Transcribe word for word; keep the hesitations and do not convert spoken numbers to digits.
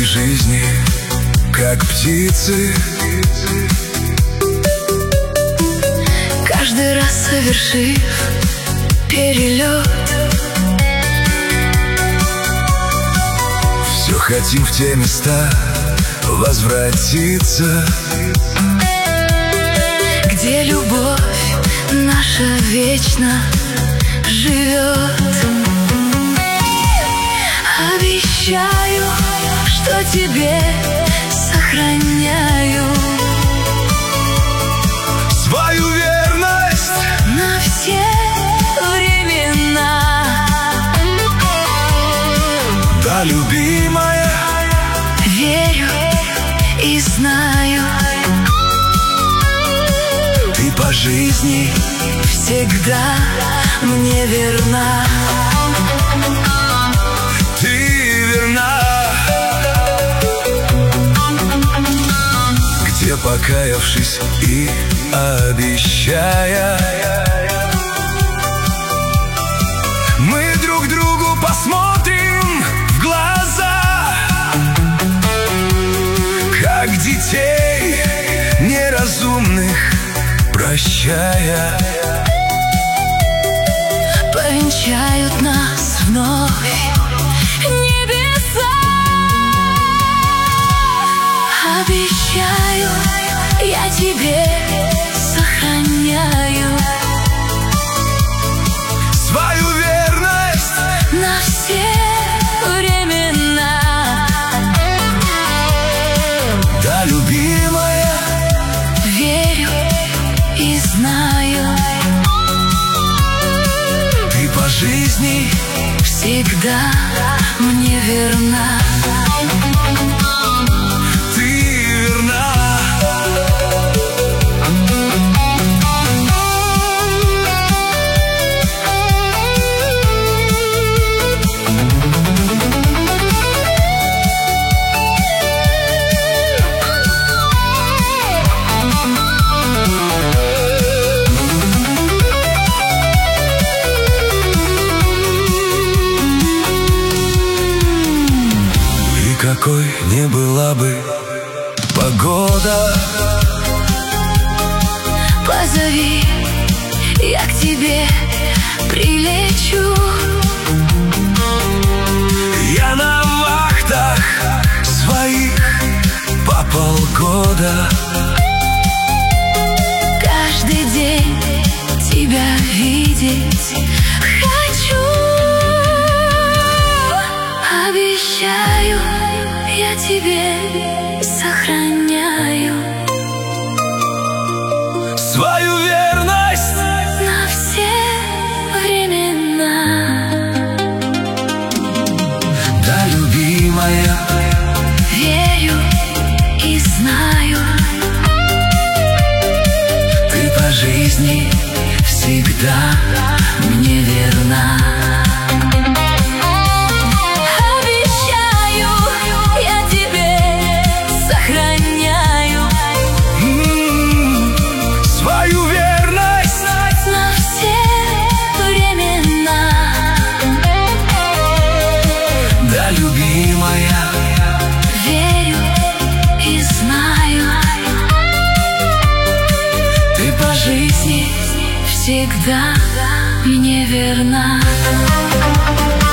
этой жизни, как птицы. Каждый раз совершив перелет, все хотим в те места возвратиться, где любовь наша вечно живет. Обещаю, что тебе сохраняю свою верность на все времена. Да, любимая, верю и знаю, ты по жизни всегда мне верна. ты верна. Где, покаявшись и обещая, мы друг другу посмотрим в глаза, как детей неразумных прощая, повенчают нас вновь небеса. Обещаю, я тебе сохраняю свою верность на все времена. Да, любимая, верю и знаю, ты по жизни всегда мне верна. Какой не была бы погода, позови, я к тебе прилечу. я на вахтах своих по полгода. Каждый день тебя видеть хочу. Обещаю, я тебе сохраняю свою верность на все времена. Да, любимая, верю и знаю, ты по жизни всегда мне верна. Верю и знаю, ты по жизни всегда мне верна.